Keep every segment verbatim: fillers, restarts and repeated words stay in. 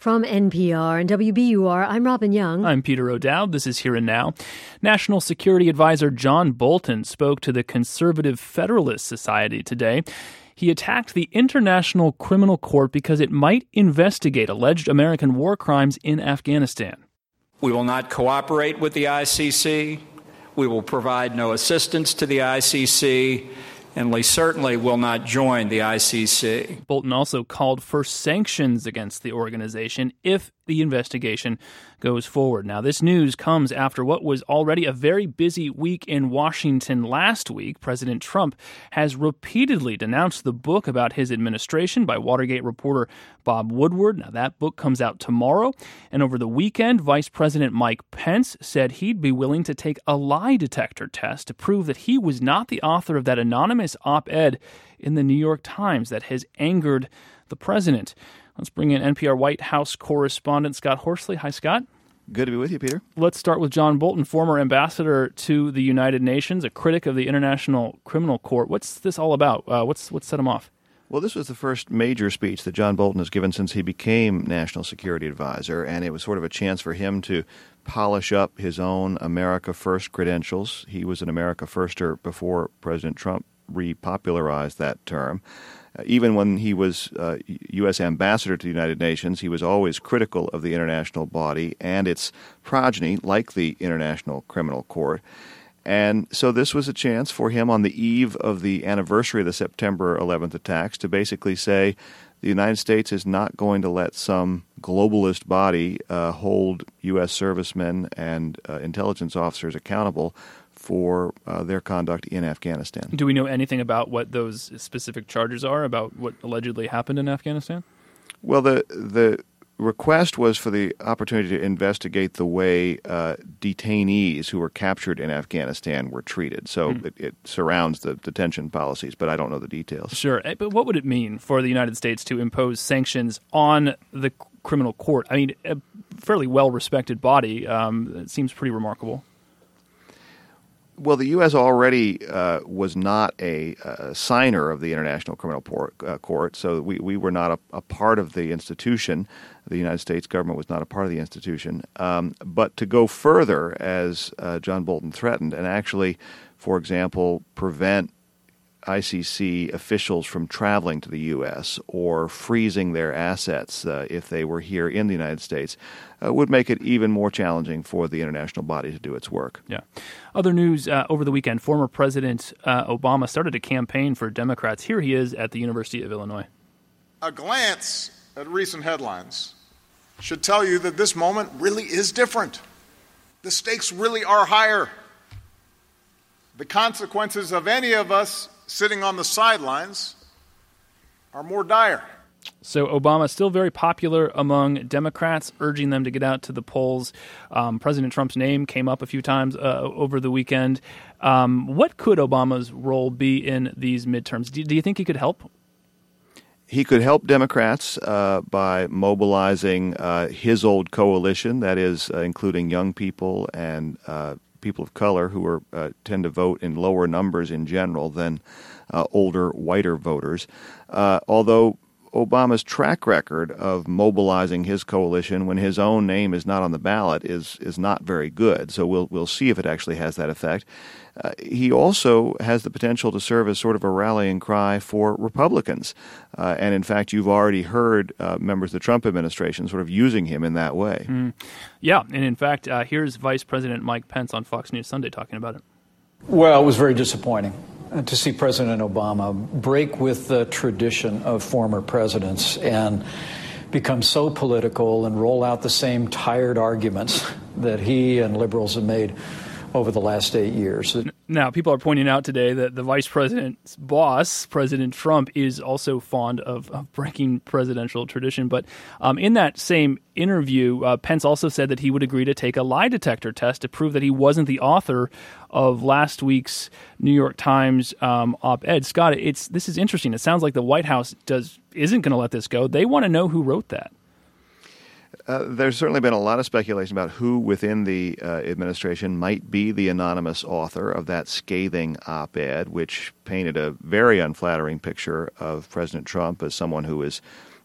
From N P R and W B U R, I'm Robin Young. I'm Peter O'Dowd. This is Here and Now. National Security Advisor John Bolton spoke to the Conservative Federalist Society today. He attacked the International Criminal Court because it might investigate alleged American war crimes in Afghanistan. We will not cooperate with the I C C. We will provide no assistance to the I C C. And we certainly will not join the I C C. Bolton also called for sanctions against the organization if the investigation goes forward. Now, this news comes after what was already a very busy week in Washington last week. President Trump has repeatedly denounced the book about his administration by Watergate reporter Bob Woodward. Now, that book comes out tomorrow. And over the weekend, Vice President Mike Pence said he'd be willing to take a lie detector test to prove that he was not the author of that anonymous op-ed in the New York Times that has angered the president. Let's bring in N P R White House correspondent Scott Horsley. Hi, Scott. Good to be with you, Peter. Let's start with John Bolton, former ambassador to the United Nations, a critic of the International Criminal Court. What's this all about? Uh, what's what's set him off? Well, this was the first major speech that John Bolton has given since he became National Security Advisor, and it was sort of a chance for him to polish up his own America First credentials. He was an America Firster before President Trump repopularized that term. Uh, even when he was uh, U S ambassador to the United Nations, he was always critical of the international body and its progeny, like the International Criminal Court. And so this was a chance for him on the eve of the anniversary of the September eleventh attacks to basically say the United States is not going to let some globalist body uh, hold U S servicemen and uh, intelligence officers accountable for uh, their conduct in Afghanistan. Do we know anything about what those specific charges are, about what allegedly happened in Afghanistan? Well, the the request was for the opportunity to investigate the way uh, detainees who were captured in Afghanistan were treated. So mm. it, it surrounds the detention policies, but I don't know the details. Sure. But what would it mean for the United States to impose sanctions on the criminal court? I mean, a fairly well-respected body. Um, it seems pretty remarkable. Well, the U S already uh, was not a, a signer of the International Criminal Por- uh, Court, so we, we were not a, a part of the institution. The United States government was not a part of the institution. Um, but to go further, as uh, John Bolton threatened, and actually, for example, prevent I C C officials from traveling to the U S or freezing their assets uh, if they were here in the United States, uh, would make it even more challenging for the international body to do its work. Yeah. Other news uh, over the weekend, former President uh, Obama started a campaign for Democrats. Here he is at the University of Illinois. A glance at recent headlines should tell you that this moment really is different. The stakes really are higher. The consequences of any of us sitting on the sidelines are more dire. So Obama still very popular among Democrats, urging them to get out to the polls. Um, President Trump's name came up a few times uh, over the weekend. Um, what could Obama's role be in these midterms? Do, do you think he could help? He could help Democrats uh, by mobilizing uh, his old coalition, that is, uh, including young people and uh, people of color who are, uh, tend to vote in lower numbers in general than uh, older, whiter voters. Uh, although Obama's track record of mobilizing his coalition when his own name is not on the ballot is is not very good. So we'll we'll see if it actually has that effect. Uh, he also has the potential to serve as sort of a rallying cry for Republicans. Uh, and in fact, you've already heard uh, members of the Trump administration sort of using him in that way. Mm. Yeah, and in fact, uh, here's Vice President Mike Pence on Fox News Sunday talking about it. Well, it was very disappointing to see President Obama break with the tradition of former presidents and become so political and roll out the same tired arguments that he and liberals have made over the last eight years. Now, people are pointing out today that the vice president's boss, President Trump, is also fond of, of breaking presidential tradition. But um, in that same interview, uh, Pence also said that he would agree to take a lie detector test to prove that he wasn't the author of last week's New York Times um, op-ed. Scott, it's this is interesting. It sounds like the White House does isn't going to let this go. They want to know who wrote that. Uh, there's certainly been a lot of speculation about who within the uh, administration might be the anonymous author of that scathing op-ed, which painted a very unflattering picture of President Trump as someone who is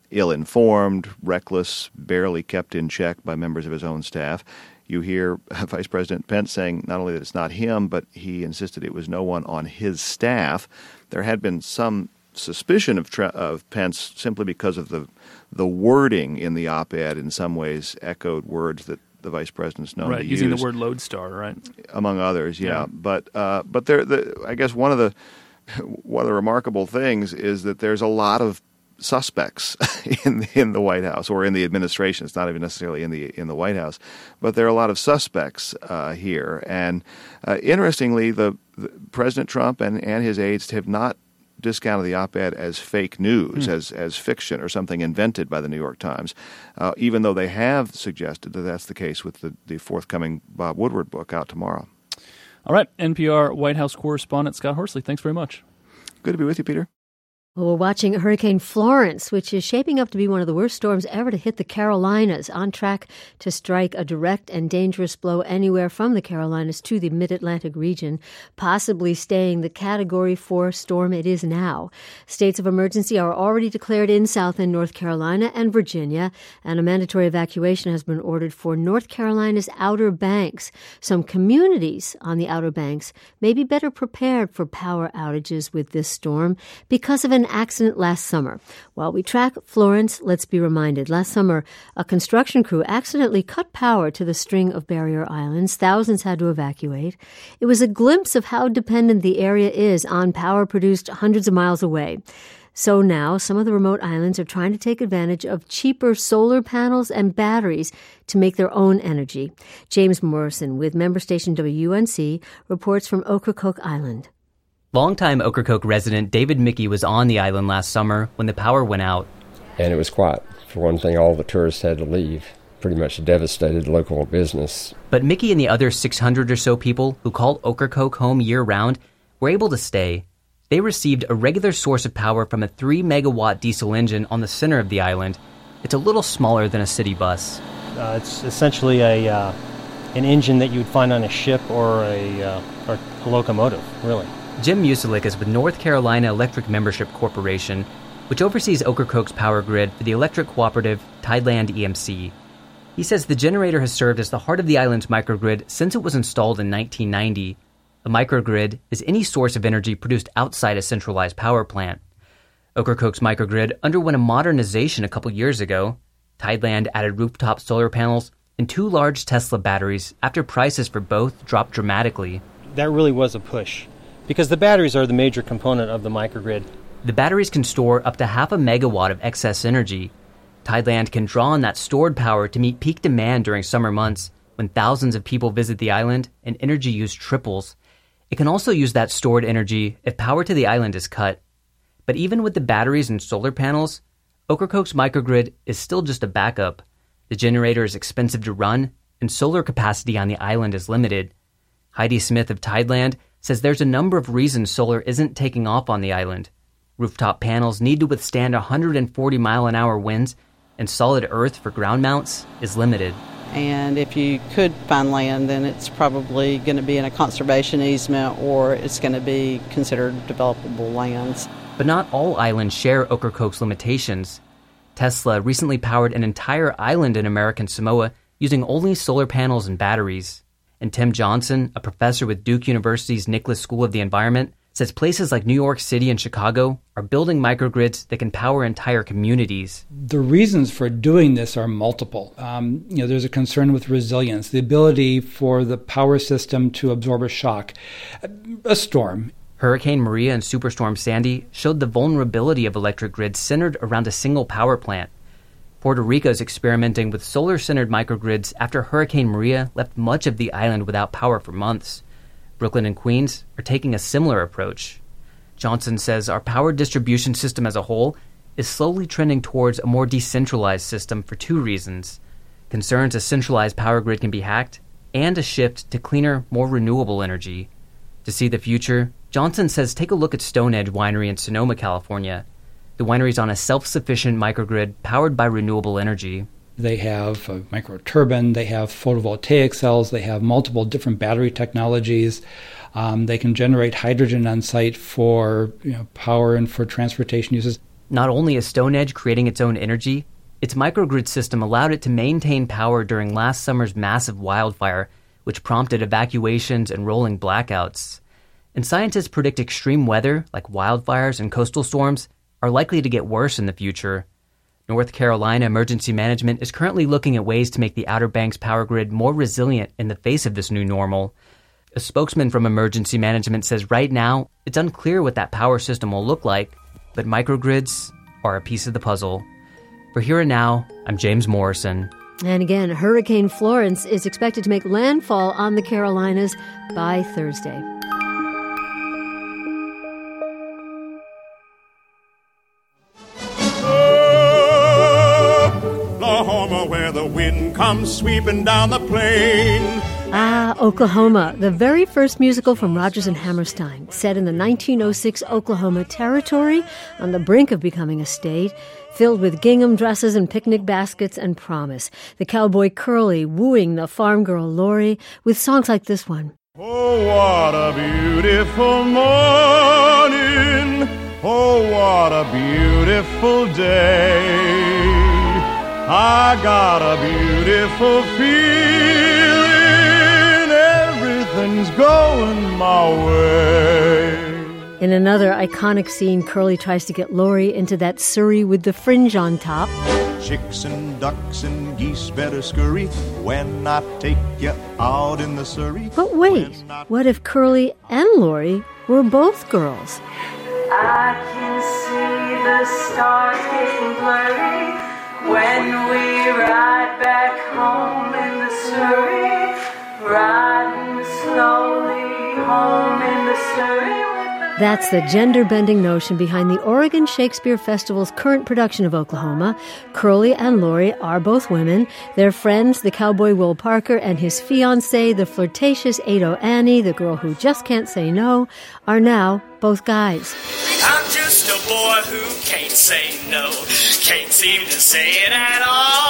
ill-informed, reckless, barely kept in check by members of his own staff. You hear Vice President Pence saying not only that it's not him, but he insisted it was no one on his staff. There had been some suspicion of, tra- of Pence simply because of the the wording in the op-ed in some ways echoed words that the vice president's known right, to using use. the word lodestar, right? Among others, yeah. yeah. But uh, but there, the, I guess one of the one of the remarkable things is that there's a lot of suspects in in the White House or in the administration. It's not even necessarily in the in the White House, but there are a lot of suspects uh, here. And uh, interestingly, the, the President Trump and, and his aides have not discounted the op-ed as fake news, mm. as as fiction or something invented by the New York Times, uh, even though they have suggested that that's the case with the, the forthcoming Bob Woodward book out tomorrow. All right, N P R White House correspondent Scott Horsley, thanks very much. Good to be with you, Peter. Well, we're watching Hurricane Florence, which is shaping up to be one of the worst storms ever to hit the Carolinas, on track to strike a direct and dangerous blow anywhere from the Carolinas to the mid-Atlantic region, possibly staying the Category four storm it is now. States of emergency are already declared in South and North Carolina and Virginia, and a mandatory evacuation has been ordered for North Carolina's Outer Banks. Some communities on the Outer Banks may be better prepared for power outages with this storm because of an accident last summer. While we track Florence, let's be reminded, last summer, a construction crew accidentally cut power to the string of barrier islands. Thousands had to evacuate. It was a glimpse of how dependent the area is on power produced hundreds of miles away. So now, some of the remote islands are trying to take advantage of cheaper solar panels and batteries to make their own energy. James Morrison with member station W U N C reports from Ocracoke Island. Longtime Ocracoke resident David Mickey was on the island last summer when the power went out. And it was quiet. For one thing, all the tourists had to leave. Pretty much devastated local business. But Mickey and the other six hundred or so people who call Ocracoke home year-round were able to stay. They received a regular source of power from a three megawatt diesel engine on the center of the island. It's a little smaller than a city bus. Uh, it's essentially a uh, an engine that you would find on a ship or a, uh, or a locomotive, really. Jim Muselik is with North Carolina Electric Membership Corporation, which oversees Ocracoke's power grid for the electric cooperative Tideland E M C. He says the generator has served as the heart of the island's microgrid since it was installed in nineteen ninety. A microgrid is any source of energy produced outside a centralized power plant. Ocracoke's microgrid underwent a modernization a couple years ago. Tideland added rooftop solar panels and two large Tesla batteries after prices for both dropped dramatically. That really was a push, because the batteries are the major component of the microgrid. The batteries can store up to half a megawatt of excess energy. Tideland can draw on that stored power to meet peak demand during summer months when thousands of people visit the island and energy use triples. It can also use that stored energy if power to the island is cut. But even with the batteries and solar panels, Ocracoke's microgrid is still just a backup. The generator is expensive to run, and solar capacity on the island is limited. Heidi Smith of Tideland says there's a number of reasons solar isn't taking off on the island. Rooftop panels need to withstand one hundred forty mile an hour winds, and solid earth for ground mounts is limited. And if you could find land, then it's probably going to be in a conservation easement or it's going to be considered developable lands. But not all islands share Ocracoke's limitations. Tesla recently powered an entire island in American Samoa using only solar panels and batteries. And Tim Johnson, a professor with Duke University's Nicholas School of the Environment, says places like New York City and Chicago are building microgrids that can power entire communities. The reasons for doing this are multiple. Um, you know, there's a concern with resilience, the ability for the power system to absorb a shock, a storm. Hurricane Maria and Superstorm Sandy showed the vulnerability of electric grids centered around a single power plant. Puerto Rico is experimenting with solar-centered microgrids after Hurricane Maria left much of the island without power for months. Brooklyn and Queens are taking a similar approach. Johnson says our power distribution system as a whole is slowly trending towards a more decentralized system for two reasons: concerns a centralized power grid can be hacked, and a shift to cleaner, more renewable energy. To see the future, Johnson says take a look at Stone Edge Winery in Sonoma, California. The winery's on a self-sufficient microgrid powered by renewable energy. They have a microturbine, they have photovoltaic cells, they have multiple different battery technologies. Um, they can generate hydrogen on site for you know, power and for transportation uses. Not only is Stone Edge creating its own energy, its microgrid system allowed it to maintain power during last summer's massive wildfire, which prompted evacuations and rolling blackouts. And scientists predict extreme weather, like wildfires and coastal storms, are likely to get worse in the future. North Carolina Emergency Management is currently looking at ways to make the Outer Banks power grid more resilient in the face of this new normal. A spokesman from Emergency Management says right now, it's unclear what that power system will look like, but microgrids are a piece of the puzzle. For Here and Now, I'm James Morrison. And again, Hurricane Florence is expected to make landfall on the Carolinas by Thursday. Oklahoma, where the wind comes sweeping down the plain. Ah, Oklahoma, the very first musical from Rodgers and Hammerstein, set in the nineteen oh six Oklahoma Territory on the brink of becoming a state, filled with gingham dresses and picnic baskets and promise. The cowboy Curly wooing the farm girl Lori with songs like this one. Oh, what a beautiful morning. Oh, what a beautiful day. I got a beautiful feeling, everything's going my way. In another iconic scene, Curly tries to get Lori into that surrey with the fringe on top. Chicks and ducks and geese better scurry when I take you out in the surrey. But wait, what if Curly and Lori were both girls? I can see the stars getting blurry when we ride back home in the surrey, riding slowly home in the surrey. That's the gender-bending notion behind the Oregon Shakespeare Festival's current production of Oklahoma. Curly and Lori are both women. Their friends, the cowboy Will Parker and his fiancée, the flirtatious Ado Annie, the girl who just can't say no, are now both guys. I'm just a boy who can't say no, can't seem to say it at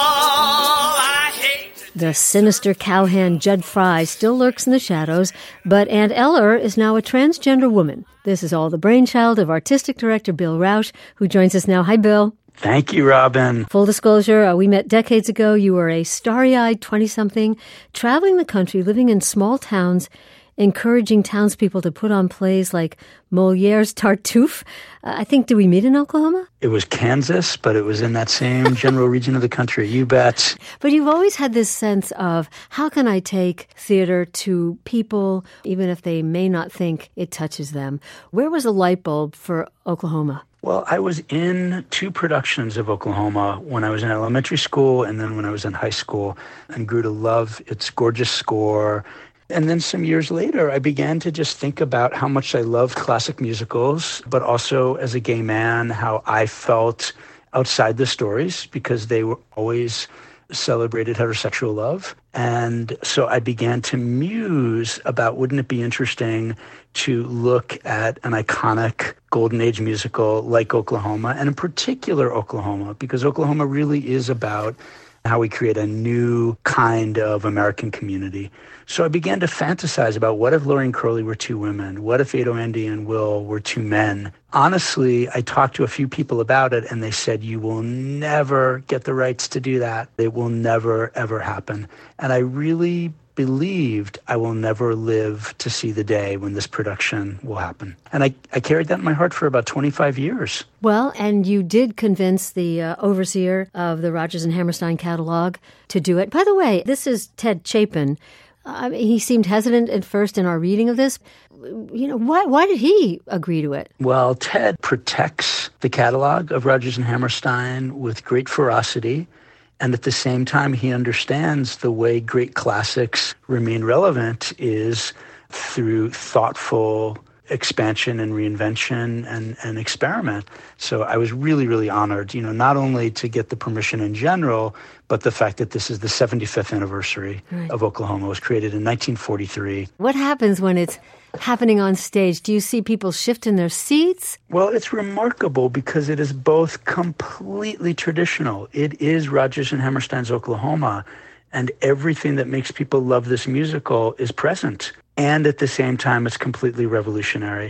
all. I hate The sinister cowhand Judd Fry still lurks in the shadows, but Aunt Eller is now a transgender woman. This is all the brainchild of artistic director Bill Rausch, who joins us now. Hi, Bill. Thank you, Robin. Full disclosure, uh, we met decades ago. You were a starry-eyed twenty-something, traveling the country, living in small towns, encouraging townspeople to put on plays like Moliere's Tartuffe. Uh, I think, did we meet in Oklahoma? It was Kansas, but it was in that same general region of the country. You bet. But you've always had this sense of, how can I take theater to people, even if they may not think it touches them? Where was the light bulb for Oklahoma? Well, I was in two productions of Oklahoma when I was in elementary school and then when I was in high school, and grew to love its gorgeous score. And then some years later, I began to just think about how much I loved classic musicals, but also as a gay man, how I felt outside the stories because they were always celebrated heterosexual love. And so I began to muse about, wouldn't it be interesting to look at an iconic golden age musical like Oklahoma, and in particular Oklahoma, because Oklahoma really is about how we create a new kind of American community. So I began to fantasize about, what if Lori and Curly were two women? What if Ado, Andy, and Will were two men? Honestly, I talked to a few people about it, and they said, you will never get the rights to do that. It will never, ever happen. And I really believed I will never live to see the day when this production will happen. And I, I carried that in my heart for about twenty-five years. Well, and you did convince the uh, overseer of the Rodgers and Hammerstein catalog to do it. By the way, this is Ted Chapin. I mean, he seemed hesitant at first in our reading of this. You know, why why did he agree to it? Well, Ted protects the catalog of Rodgers and Hammerstein with great ferocity. And at the same time, he understands the way great classics remain relevant is through thoughtful expansion and reinvention and, and experiment. So I was really, really honored, you know, not only to get the permission in general, but the fact that this is the seventy-fifth anniversary right. of Oklahoma. It was created in nineteen forty-three. What happens when it's happening on stage? Do you see people shift in their seats? Well, it's remarkable because it is both completely traditional. It is Rodgers and Hammerstein's Oklahoma, and everything that makes people love this musical is present. And at the same time, it's completely revolutionary.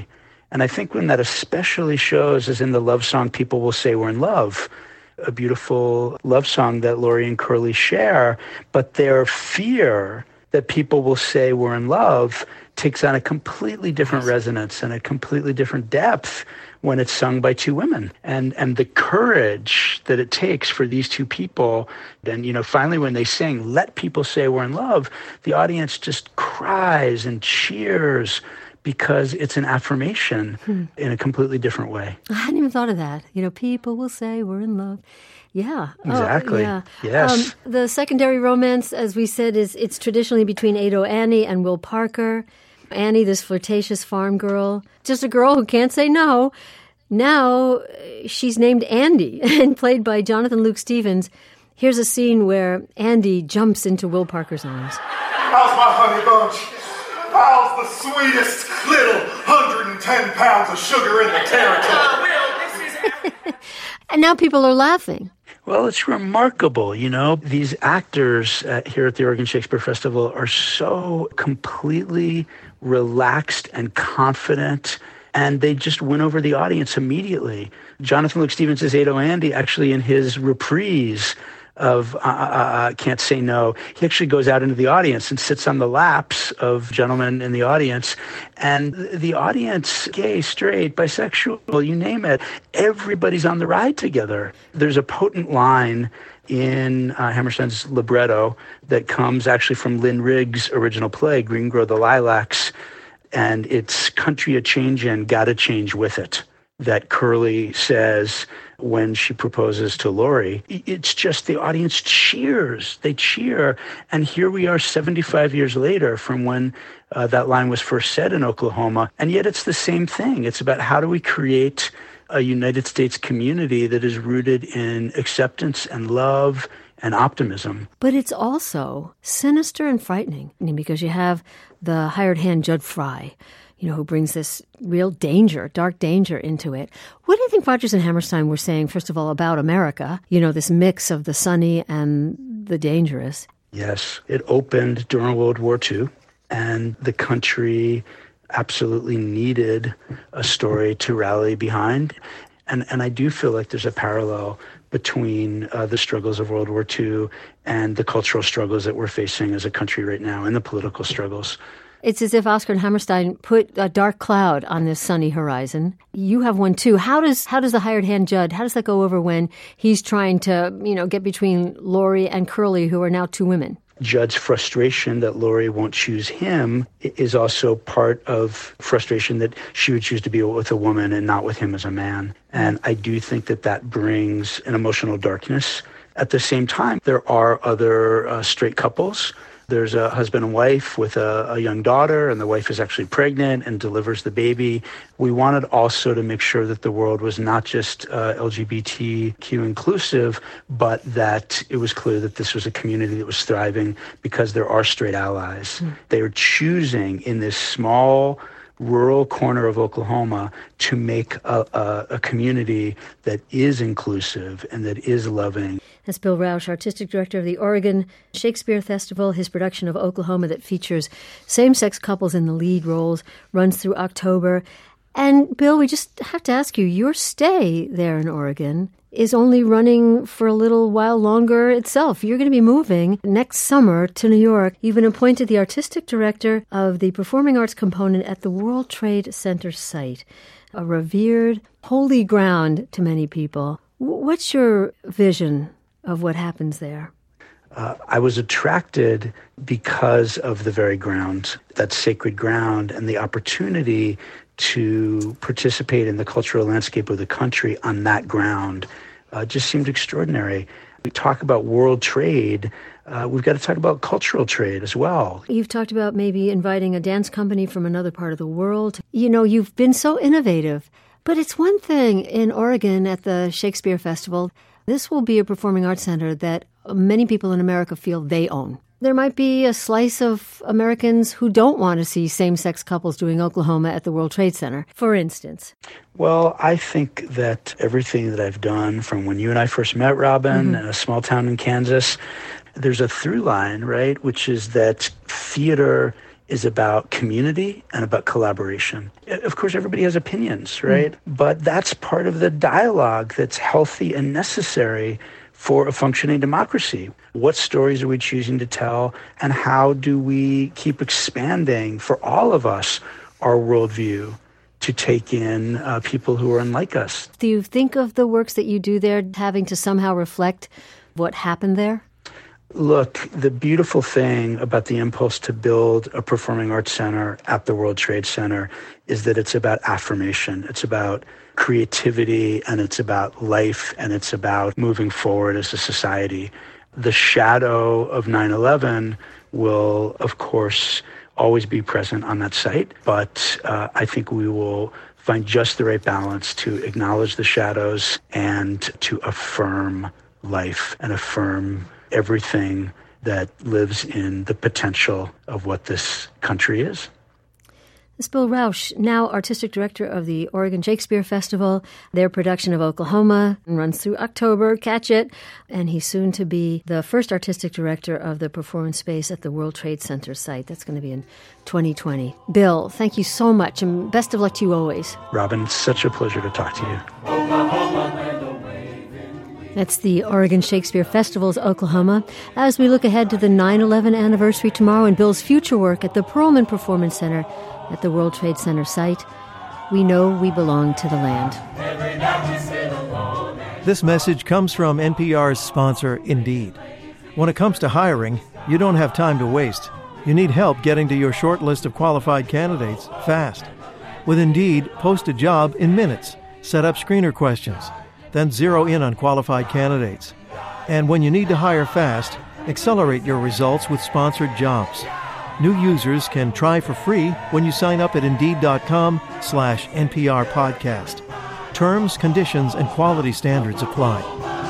And I think when that especially shows is in the love song People Will Say We're in Love, a beautiful love song that Laurie and Curly share, but their fear that people will say we're in love takes on a completely different resonance and a completely different depth when it's sung by two women. And and the courage that it takes for these two people, then, you know, finally when they sing, let people say we're in love, the audience just cries and cheers because it's an affirmation hmm. in a completely different way. I hadn't even thought of that. You know, people will say we're in love. Yeah. Exactly. Oh, yeah. Yes. Um, the secondary romance, as we said, is it's traditionally between Ado Annie and Will Parker. Annie, this flirtatious farm girl, just a girl who can't say no. Now she's named Andy and played by Jonathan Luke Stevens. Here's a scene where Andy jumps into Will Parker's arms. How's my honey bunch? How's the sweetest little one hundred ten pounds of sugar in the territory? And now people are laughing. Well, it's remarkable, you know. These actors uh, here at the Oregon Shakespeare Festival are so completely relaxed and confident, and they just win over the audience immediately. Jonathan Luke Stevens is Ado Andy, actually, in his reprise of uh, uh, Can't Say No. He actually goes out into the audience and sits on the laps of gentlemen in the audience. And the audience, gay, straight, bisexual, you name it, everybody's on the ride together. There's a potent line in uh, Hammerstein's libretto that comes actually from Lynn Rigg's original play, Green Grow the Lilacs, and it's country a-changin', gotta change with it, that Curly says when she proposes to Laurie. It's just the audience cheers. They cheer. And here we are seventy-five years later from when uh, that line was first said in Oklahoma. And yet it's the same thing. It's about how do we create a United States community that is rooted in acceptance and love and optimism. But it's also sinister and frightening because you have the hired hand Judd Fry, you know, who brings this real danger, dark danger into it. What do you think Rodgers and Hammerstein were saying, first of all, about America? You know, this mix of the sunny and the dangerous. Yes, it opened during World War Two, and the country absolutely needed a story to rally behind. And and I do feel like there's a parallel between uh, the struggles of World War Two and the cultural struggles that we're facing as a country right now, and the political struggles. It's as if Oscar and Hammerstein put a dark cloud on this sunny horizon. You have one too. How does how does the hired hand Judd, how does that go over when he's trying to, you know, get between Laurie and Curly, who are now two women? Judd's frustration that Laurie won't choose him is also part of frustration that she would choose to be with a woman and not with him as a man. And I do think that that brings an emotional darkness. At the same time, there are other uh, straight couples. There's a husband and wife with a, a young daughter, and the wife is actually pregnant and delivers the baby. We wanted also to make sure that the world was not just uh, L G B T Q inclusive, but that it was clear that this was a community that was thriving because there are straight allies. Mm. They are choosing in this small rural corner of Oklahoma to make a, a, a community that is inclusive and that is loving. That's Bill Rausch, Artistic Director of the Oregon Shakespeare Festival. His production of Oklahoma that features same-sex couples in the lead roles runs through October. And, Bill, we just have to ask you, your stay there in Oregon is only running for a little while longer itself. You're going to be moving next summer to New York. You've been appointed the Artistic Director of the Performing Arts component at the World Trade Center site, a revered, holy ground to many people. What's your vision of what happens there? Uh, I was attracted because of the very ground, that sacred ground, and the opportunity to participate in the cultural landscape of the country on that ground uh, just seemed extraordinary. We talk about world trade. Uh, we've got to talk about cultural trade as well. You've talked about maybe inviting a dance company from another part of the world. You know, you've been so innovative. But it's one thing in Oregon at the Shakespeare Festival. This will be a performing arts center that many people in America feel they own. There might be a slice of Americans who don't want to see same-sex couples doing Oklahoma at the World Trade Center, for instance. Well, I think that everything that I've done from when you and I first met, Robin, mm-hmm. in a small town in Kansas, there's a through line, right, which is that theater is about community and about collaboration. Of course, everybody has opinions, right? Mm. But that's part of the dialogue that's healthy and necessary for a functioning democracy. What stories are we choosing to tell, and how do we keep expanding for all of us our worldview to take in uh, people who are unlike us? Do you think of the works that you do there having to somehow reflect what happened there? Look, the beautiful thing about the impulse to build a performing arts center at the World Trade Center is that it's about affirmation. It's about creativity, and it's about life, and it's about moving forward as a society. The shadow of nine eleven will, of course, always be present on that site, but uh, I think we will find just the right balance to acknowledge the shadows and to affirm life and affirm everything that lives in the potential of what this country is. Miz Bill Rauch, now artistic director of the Oregon Shakespeare Festival. Their production of Oklahoma runs through October. Catch it. And he's soon to be the first artistic director of the performance space at the World Trade Center site. That's going to be in twenty twenty. Bill, thank you so much, and best of luck to you always. Robin, it's such a pleasure to talk to you. That's the Oregon Shakespeare Festival's Oklahoma. As we look ahead to the nine eleven anniversary tomorrow and Bill's future work at the Perlman Performance Center at the World Trade Center site, we know we belong to the land. This message comes from N P R's sponsor, Indeed. When it comes to hiring, you don't have time to waste. You need help getting to your short list of qualified candidates fast. With Indeed, post a job in minutes, set up screener questions, then zero in on qualified candidates. And when you need to hire fast, accelerate your results with sponsored jobs. New users can try for free when you sign up at Indeed.com slash NPR podcast. Terms, conditions, and quality standards apply.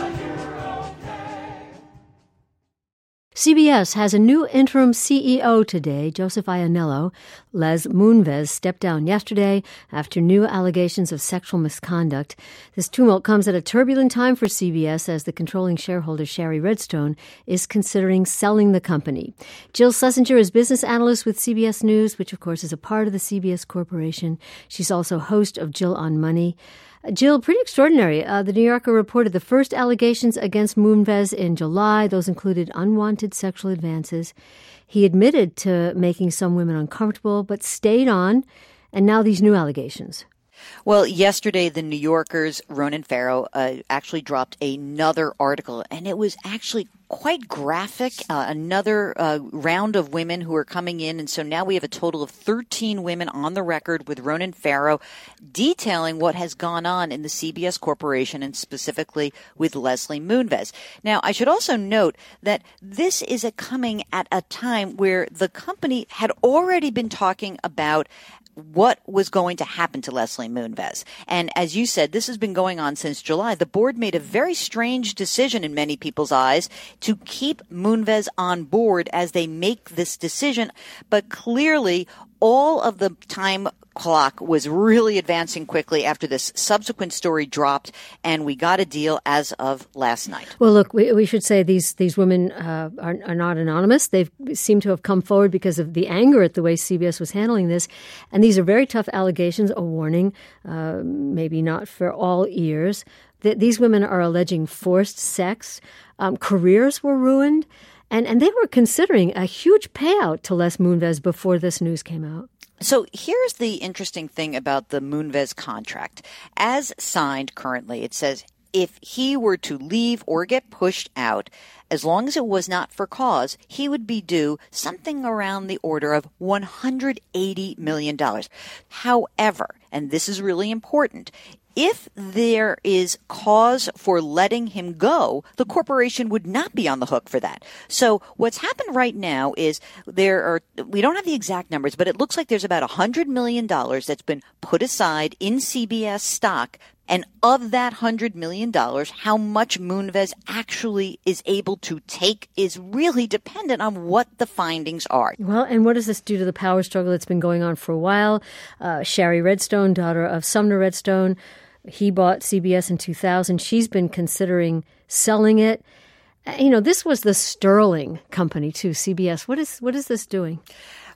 C B S has a new interim C E O today, Joseph Iannello. Les Moonves stepped down yesterday after new allegations of sexual misconduct. This tumult comes at a turbulent time for C B S as the controlling shareholder, Shari Redstone, is considering selling the company. Jill Schlesinger is business analyst with C B S News, which of course is a part of the C B S Corporation. She's also host of Jill on Money. Jill, pretty extraordinary. Uh, the New Yorker reported the first allegations against Moonves in July. Those included unwanted sexual advances. He admitted to making some women uncomfortable, but stayed on. And now these new allegations. Well, yesterday, the New Yorker's Ronan Farrow uh, actually dropped another article, and it was actually quite graphic. Uh, another uh, round of women who are coming in, and so now we have a total of thirteen women on the record with Ronan Farrow detailing what has gone on in the C B S Corporation and specifically with Leslie Moonves. Now, I should also note that this is a coming at a time where the company had already been talking about what was going to happen to Leslie Moonves. And as you said, this has been going on since July. The board made a very strange decision in many people's eyes to keep Moonves on board as they make this decision. But clearly, all of the time clock was really advancing quickly after this subsequent story dropped, and we got a deal as of last night. Well, look, we, we should say these these women uh, are, are not anonymous. They seem to have come forward because of the anger at the way C B S was handling this. And these are very tough allegations, a warning, uh, maybe not for all ears. That these women are alleging forced sex. Um, careers were ruined. And, and they were considering a huge payout to Les Moonves before this news came out. So here's the interesting thing about the Moonves contract. As signed currently, it says if he were to leave or get pushed out, as long as it was not for cause, he would be due something around the order of one hundred eighty million dollars. However, and this is really important, if there is cause for letting him go, the corporation would not be on the hook for that. So what's happened right now is there are, we don't have the exact numbers, but it looks like there's about one hundred million dollars that's been put aside in C B S stock. And of that one hundred million dollars, how much Moonves actually is able to take is really dependent on what the findings are. Well, and what does this do to the power struggle that's been going on for a while? Uh, Shari Redstone, daughter of Sumner Redstone, he bought C B S in two thousand. She's been considering selling it. You know, this was the Sterling company, too, C B S. What is what is this doing?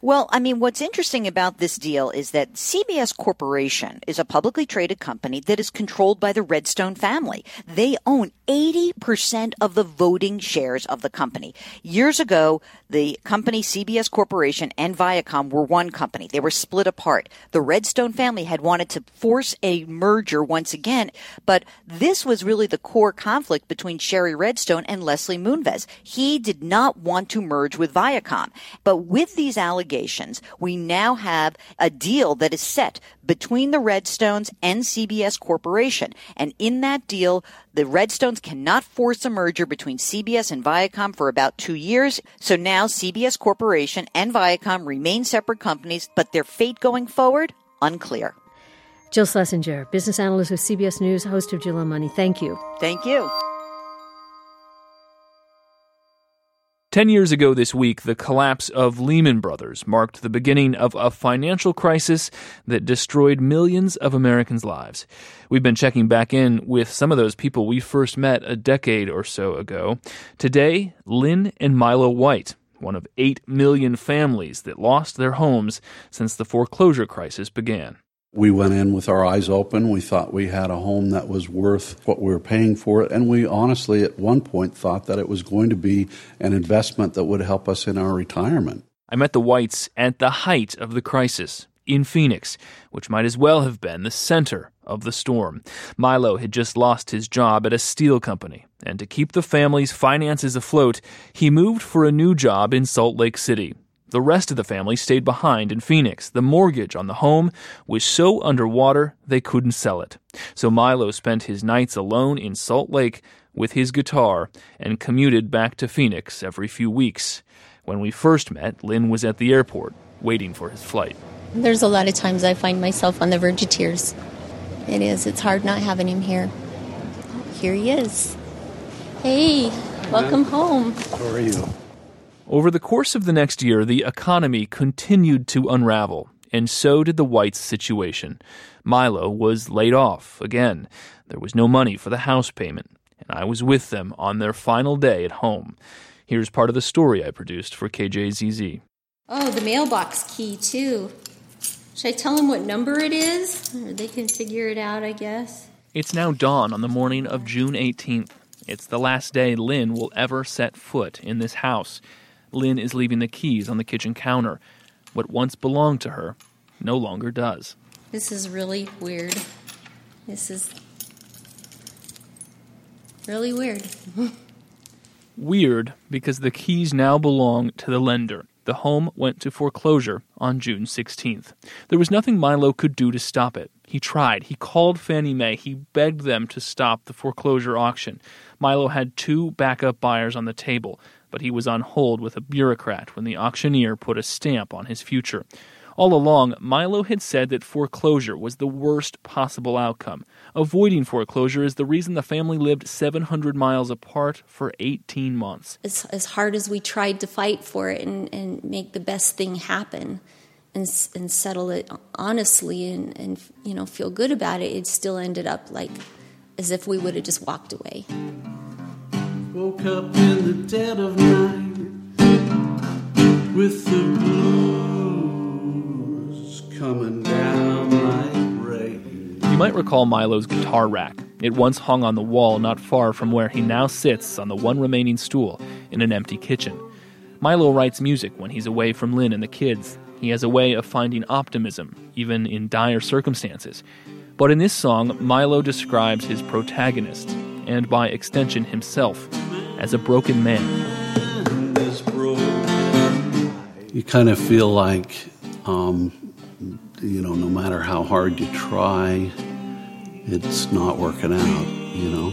Well, I mean, what's interesting about this deal is that C B S Corporation is a publicly traded company that is controlled by the Redstone family. They own eighty percent of the voting shares of the company. Years ago, the company C B S Corporation and Viacom were one company. They were split apart. The Redstone family had wanted to force a merger once again, but this was really the core conflict between Sherry Redstone and Leslie Moonves. He did not want to merge with Viacom. But with these allegations, we now have a deal that is set between the Redstones and C B S Corporation. And in that deal, the Redstones cannot force a merger between C B S and Viacom for about two years. So now C B S Corporation and Viacom remain separate companies, but their fate going forward, unclear. Jill Schlesinger, business analyst with C B S News, host of Jill on Money. Thank you. Thank you. Ten years ago this week, the collapse of Lehman Brothers marked the beginning of a financial crisis that destroyed millions of Americans' lives. We've been checking back in with some of those people we first met a decade or so ago. Today, Lynn and Milo White, one of eight million families that lost their homes since the foreclosure crisis began. We went in with our eyes open. We thought we had a home that was worth what we were paying for it. And we honestly, at one point, thought that it was going to be an investment that would help us in our retirement. I met the Whites at the height of the crisis in Phoenix, which might as well have been the center of the storm. Milo had just lost his job at a steel company, and to keep the family's finances afloat, he moved for a new job in Salt Lake City. The rest of the family stayed behind in Phoenix. The mortgage on the home was so underwater they couldn't sell it. So Milo spent his nights alone in Salt Lake with his guitar and commuted back to Phoenix every few weeks. When we first met, Lynn was at the airport waiting for his flight. There's a lot of times I find myself on the verge of tears. It is. It's hard not having him here. Here he is. Hey, welcome home. How are you? Over the course of the next year, the economy continued to unravel, and so did the Whites' situation. Milo was laid off again. There was no money for the house payment, and I was with them on their final day at home. Here's part of the story I produced for K J Z Z. Oh, the mailbox key, too. Should I tell them what number it is? Or they can figure it out, I guess. It's now dawn on the morning of June eighteenth. It's the last day Lynn will ever set foot in this house. Lynn is leaving the keys on the kitchen counter. What once belonged to her no longer does. This is really weird. This is really weird. Weird because the keys now belong to the lender. The home went to foreclosure on June sixteenth. There was nothing Milo could do to stop it. He tried. He called Fannie Mae. He begged them to stop the foreclosure auction. Milo had two backup buyers on the table, but he was on hold with a bureaucrat when the auctioneer put a stamp on his future. All along, Milo had said that foreclosure was the worst possible outcome. Avoiding foreclosure is the reason the family lived seven hundred miles apart for eighteen months. As, as hard as we tried to fight for it and, and make the best thing happen and, and settle it honestly and, and you know feel good about it, it still ended up like as if we would have just walked away. Woke up in the dead of night with the blues coming down like rain. You might recall Milo's guitar rack. It once hung on the wall not far from where he now sits on the one remaining stool in an empty kitchen. Milo writes music when he's away from Lynn and the kids. He has a way of finding optimism, even in dire circumstances. But in this song, Milo describes his protagonist, and by extension himself, as a broken man. You kind of feel like, um, you know, no matter how hard you try, it's not working out, you know.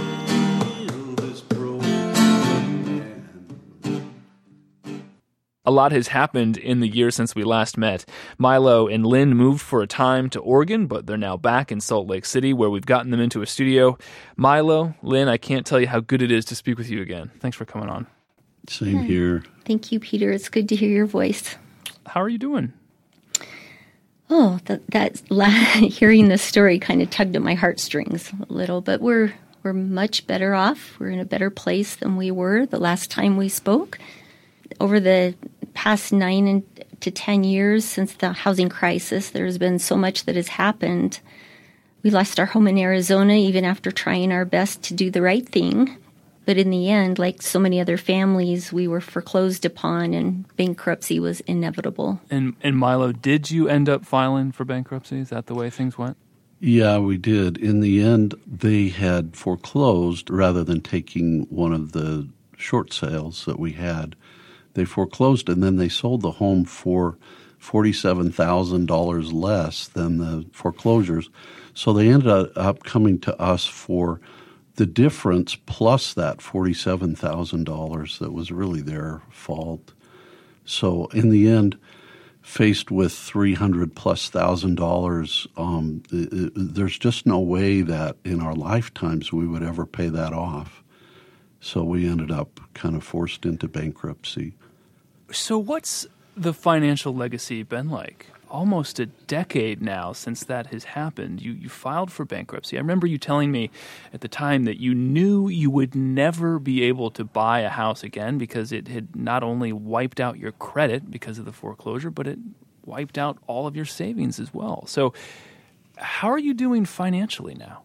A lot has happened in the year since we last met. Milo and Lynn moved for a time to Oregon, but they're now back in Salt Lake City, where we've gotten them into a studio. Milo, Lynn, I can't tell you how good it is to speak with you again. Thanks for coming on. Same here. Thank you, Peter. It's good to hear your voice. How are you doing? Oh, that, that hearing this story kind of tugged at my heartstrings a little, but we're we're much better off. We're in a better place than we were the last time we spoke. Over the past nine and to ten years since the housing crisis. There's been so much that has happened. We lost our home in Arizona even after trying our best to do the right thing. But in the end, like so many other families, we were foreclosed upon and bankruptcy was inevitable. And, and Milo, did you end up filing for bankruptcy? Is that the way things went? Yeah, we did. In the end, they had foreclosed rather than taking one of the short sales that we had. They foreclosed and then they sold the home for forty-seven thousand dollars less than the foreclosures. So they ended up coming to us for the difference plus that forty-seven thousand dollars that was really their fault. So in the end, faced with three hundred plus thousand dollars, um, it, it, there's just no way that in our lifetimes we would ever pay that off. So we ended up kind of forced into bankruptcy. So what's the financial legacy been like? Almost a decade now since that has happened. You you filed for bankruptcy. I remember you telling me at the time that you knew you would never be able to buy a house again because it had not only wiped out your credit because of the foreclosure, but it wiped out all of your savings as well. So how are you doing financially now?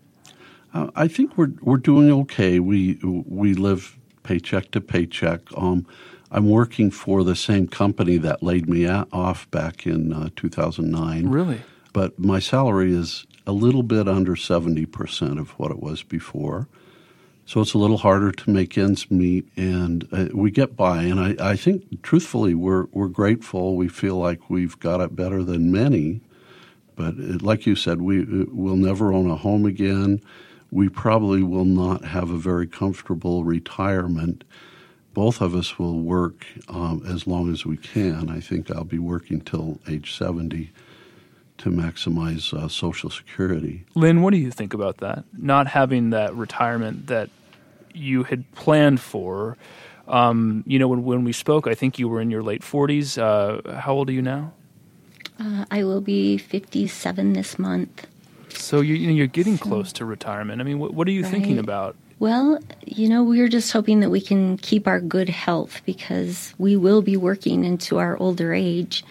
Uh, I think we're we're doing okay. We we live paycheck to paycheck. Um, I'm working for the same company that laid me off back in uh, two thousand nine. Really? But my salary is a little bit under seventy percent of what it was before. So it's a little harder to make ends meet, and uh, we get by. And I, I think, truthfully, we're we're grateful. We feel like we've got it better than many. But it, like you said, we will never own a home again. We probably will not have a very comfortable retirement. Both of us will work um, as long as we can. I think I'll be working till age seventy to maximize uh, Social Security. Lynn, what do you think about that? Not having that retirement that you had planned for. Um, you know, when, when we spoke, I think you were in your late forties. Uh, how old are you now? Uh, I will be fifty-seven this month. So you're, you know, you're getting close to retirement. I mean, what, what are you Right. thinking about? Well, you know, we're just hoping that we can keep our good health because we will be working into our older age.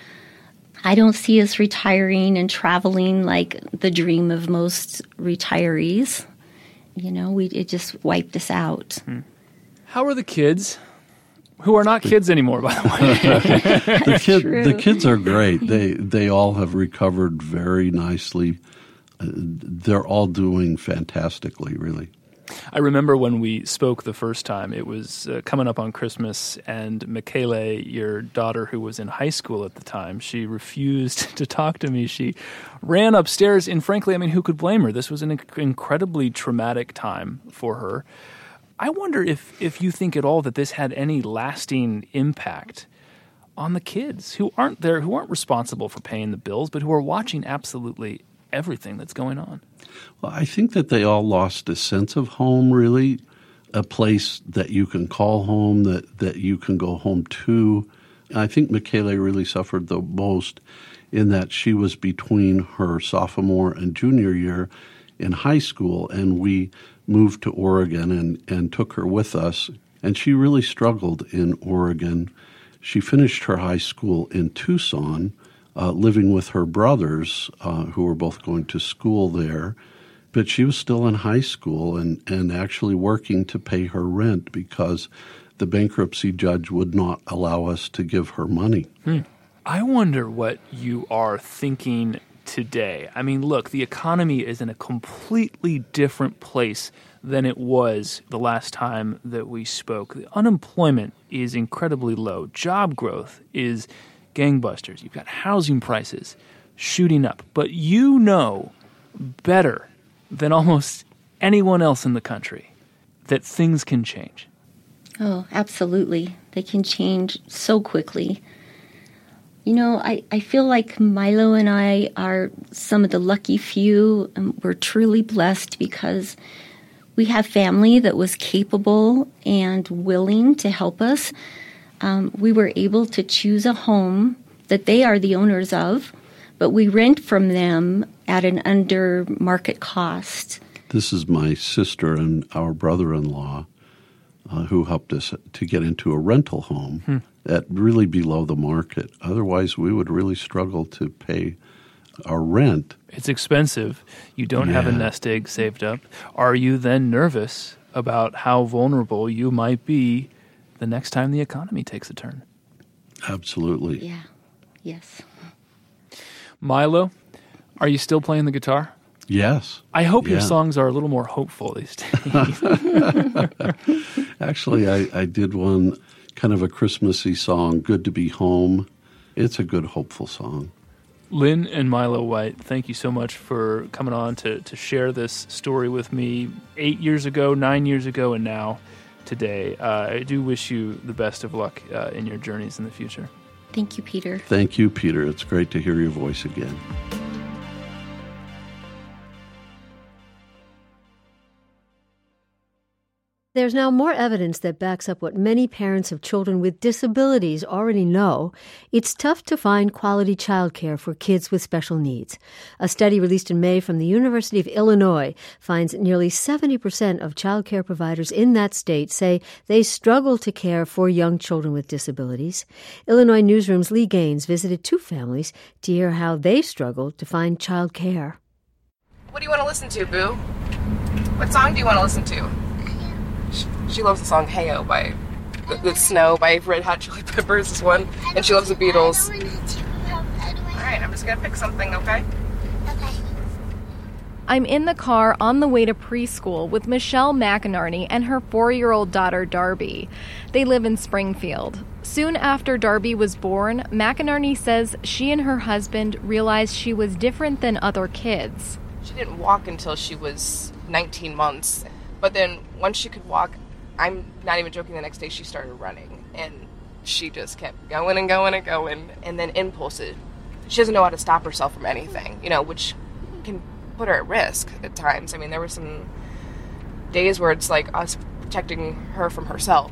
I don't see us retiring and traveling like the dream of most retirees. You know, we it just wiped us out. Hmm. How are the kids? Who are not kids anymore, by the way. the, kid, True. the kids are great. They they all have recovered very nicely. Uh, they're all doing fantastically, really. I remember when we spoke the first time, it was uh, coming up on Christmas, and Michele, your daughter who was in high school at the time, she refused to talk to me. She ran upstairs, and frankly, I mean, who could blame her? This was an inc- incredibly traumatic time for her. I wonder if, if you think at all that this had any lasting impact on the kids who aren't there, who aren't responsible for paying the bills, but who are watching absolutely everything that's going on. Well, I think that they all lost a sense of home, really, a place that you can call home, that, that you can go home to. And I think Michele really suffered the most in that she was between her sophomore and junior year in high school, and we moved to Oregon and, and took her with us. And she really struggled in Oregon. She finished her high school in Tucson, Uh, living with her brothers, uh, who were both going to school there. But she was still in high school and, and actually working to pay her rent because the bankruptcy judge would not allow us to give her money. Hmm. I wonder what you are thinking today. I mean, look, the economy is in a completely different place than it was the last time that we spoke. The unemployment is incredibly low. Job growth is gangbusters. You've got housing prices shooting up. But you know better than almost anyone else in the country that things can change. Oh, absolutely. They can change so quickly. You know, I, I feel like Milo and I are some of the lucky few, and we're truly blessed because we have family that was capable and willing to help us. Um, we were able to choose a home that they are the owners of, but we rent from them at an under market cost. This is my sister and our brother-in-law uh, who helped us to get into a rental home. Hmm. at really below the market. Otherwise, we would really struggle to pay our rent. It's expensive. You don't yeah. have a nest egg saved up. Are you then nervous about how vulnerable you might be the next time the economy takes a turn? Absolutely. Yeah. Yes. Milo, are you still playing the guitar? Yes. I hope yeah. your songs are a little more hopeful these days. Actually, I, I did one, kind of a Christmassy song, Good to Be Home. It's a good, hopeful song. Lynn and Milo White, thank you so much for coming on to, to share this story with me eight years ago, nine years ago, and now today. Uh, I do wish you the best of luck uh, in your journeys in the future. Thank you, Peter. Thank you, Peter. It's great to hear your voice again. There's now more evidence that backs up what many parents of children with disabilities already know. It's tough to find quality childcare for kids with special needs. A study released in May from the University of Illinois finds nearly seventy percent of childcare providers in that state say they struggle to care for young children with disabilities. Illinois Newsroom's Lee Gaines visited two families to hear how they struggle to find childcare. What do you want to listen to, Boo? What song do you want to listen to? She loves the song Hey-O by the, the Snow by Red Hot Chili Peppers is one, and she loves the Beatles. Alright, I'm just gonna pick something, okay? Okay. I'm in the car on the way to preschool with Michelle McInerney and her four-year-old daughter, Darby. They live in Springfield. Soon after Darby was born, McInerney says she and her husband realized she was different than other kids. She didn't walk until she was nineteen months. But then once she could walk, I'm not even joking, the next day she started running. And she just kept going and going and going. And then impulses. She doesn't know how to stop herself from anything, you know, which can put her at risk at times. I mean, there were some days where it's like us protecting her from herself.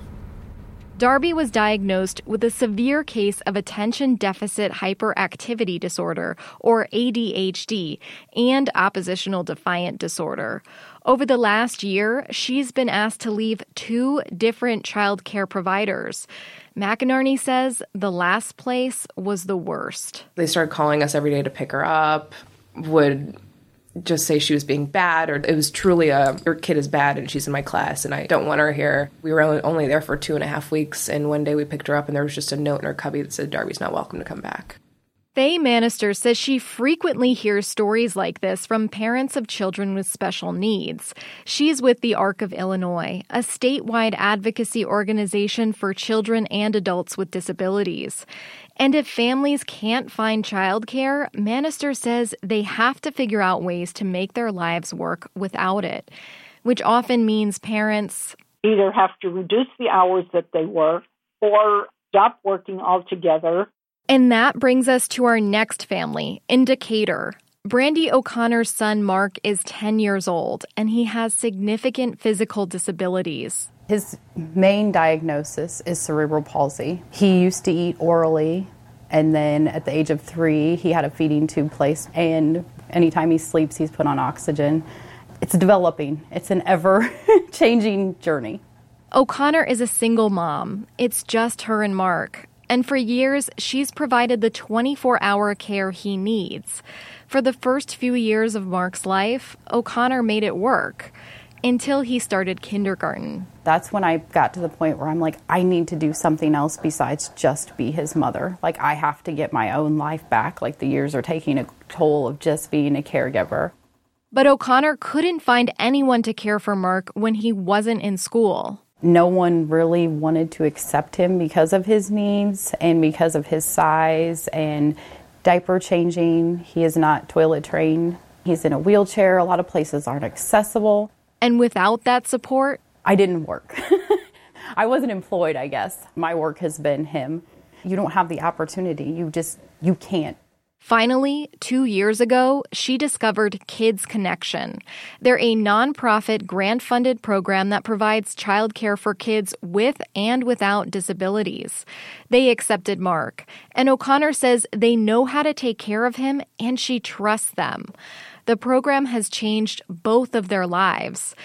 Darby was diagnosed with a severe case of attention deficit hyperactivity disorder, or A D H D, and oppositional defiant disorder. Over the last year, she's been asked to leave two different child care providers. McInerney says the last place was the worst. They started calling us every day to pick her up, would just say she was being bad, or it was truly a, your kid is bad and she's in my class and I don't want her here. We were only, only there for two and a half weeks, and one day we picked her up and there was just a note in her cubby that said, Darby's not welcome to come back. Faye Manister says she frequently hears stories like this from parents of children with special needs. She's with the Arc of Illinois, a statewide advocacy organization for children and adults with disabilities. And if families can't find childcare, Manister says they have to figure out ways to make their lives work without it, which often means parents either have to reduce the hours that they work or stop working altogether. And that brings us to our next family, in Decatur. Brandy O'Connor's son, Mark, is ten years old, and he has significant physical disabilities. His main diagnosis is cerebral palsy. He used to eat orally, and then at the age of three, he had a feeding tube placed, and anytime he sleeps, he's put on oxygen. It's developing. It's an ever-changing journey. O'Connor is a single mom. It's just her and Mark. And for years, she's provided the twenty-four hour care he needs. For the first few years of Mark's life, O'Connor made it work until he started kindergarten. That's when I got to the point where I'm like, I need to do something else besides just be his mother. Like, I have to get my own life back. Like, the years are taking a toll of just being a caregiver. But O'Connor couldn't find anyone to care for Mark when he wasn't in school. No one really wanted to accept him because of his needs and because of his size and diaper changing. He is not toilet trained. He's in a wheelchair. A lot of places aren't accessible. And without that support, I didn't work. I wasn't employed, I guess. My work has been him. You don't have the opportunity. You just, you can't. Finally, two years ago, she discovered Kids Connection. They're a nonprofit grant-funded program that provides childcare for kids with and without disabilities. They accepted Mark, and O'Connor says they know how to take care of him and she trusts them. The program has changed both of their lives.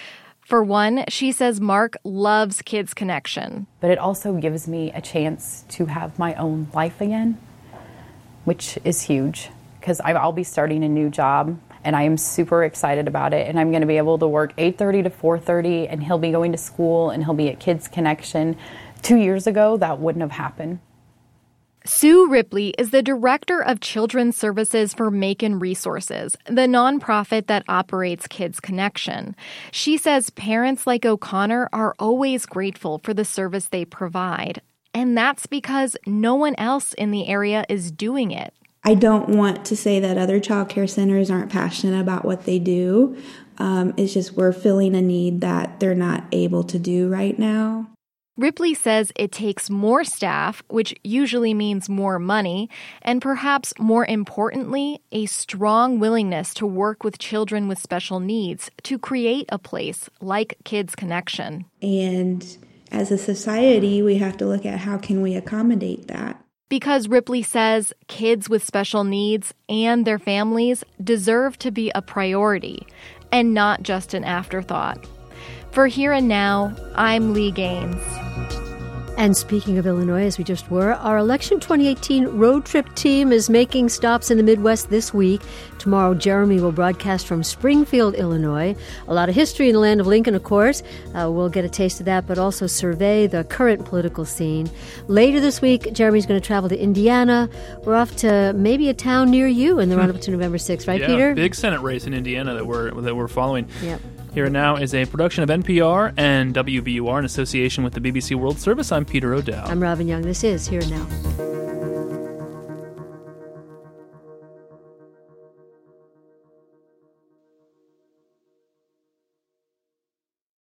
For one, she says Mark loves Kids Connection. But it also gives me a chance to have my own life again, which is huge because I'll be starting a new job and I am super excited about it. And I'm going to be able to work eight thirty to four thirty and he'll be going to school and he'll be at Kids Connection. Two years ago, that wouldn't have happened. Sue Ripley is the director of children's services for Macon Resources, the nonprofit that operates Kids Connection. She says parents like O'Connor are always grateful for the service they provide. And that's because no one else in the area is doing it. I don't want to say that other child care centers aren't passionate about what they do. Um, it's just we're filling a need that they're not able to do right now. Ripley says it takes more staff, which usually means more money, and perhaps more importantly, a strong willingness to work with children with special needs to create a place like Kids Connection. And as a society, we have to look at how can we accommodate that. Because Ripley says kids with special needs and their families deserve to be a priority and not just an afterthought. For Here and Now, I'm Lee Gaines. And speaking of Illinois, as we just were, our Election twenty eighteen road trip team is making stops in the Midwest this week. Tomorrow, Jeremy will broadcast from Springfield, Illinois. A lot of history in the land of Lincoln, of course. Uh, we'll get a taste of that, but also survey the current political scene. Later this week, Jeremy's going to travel to Indiana. We're off to maybe a town near you in the run-up to November sixth, right, yeah, Peter? Big Senate race in Indiana that we're that we're following. Yep. Here and Now is a production of N P R and W V U R in association with the B B C World Service. I'm Peter O'Dowd. I'm Robin Young. This is Here and Now.